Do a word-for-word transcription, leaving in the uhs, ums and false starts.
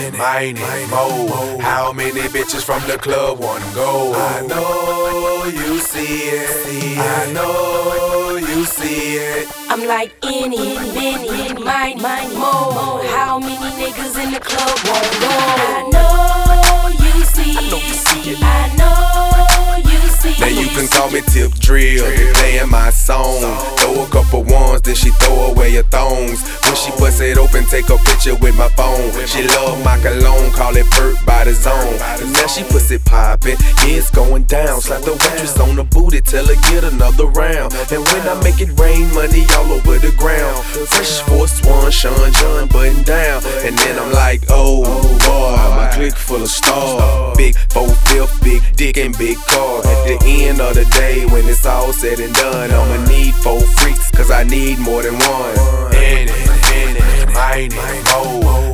it, mine it, mo. How many bitches from the club wanna go? I know you see it, I know you see it. I'm like any, many, mine, mine, mo. How many niggas in the club wanna go? I know you see it, I know you see it. Now you can call me Tip Drill, playing my song. Throw a couple ones, then she throw away her thongs. When she bust it open, take a picture with my phone. She love my cologne, call it Perk by the Zone. And now she pussy poppin', it's going down. Slap the waitress on the booty, tell her get another round. And when I make it rain, money all over the ground. Fresh Force One, Sean John button down. And then I'm like, oh boy, my clique full of stars. Big four fifth, big dick and big car. At the end of the day, when it's all said and done, I'ma need four freaks, cause I need more than one. In it, in it, mine it, mo.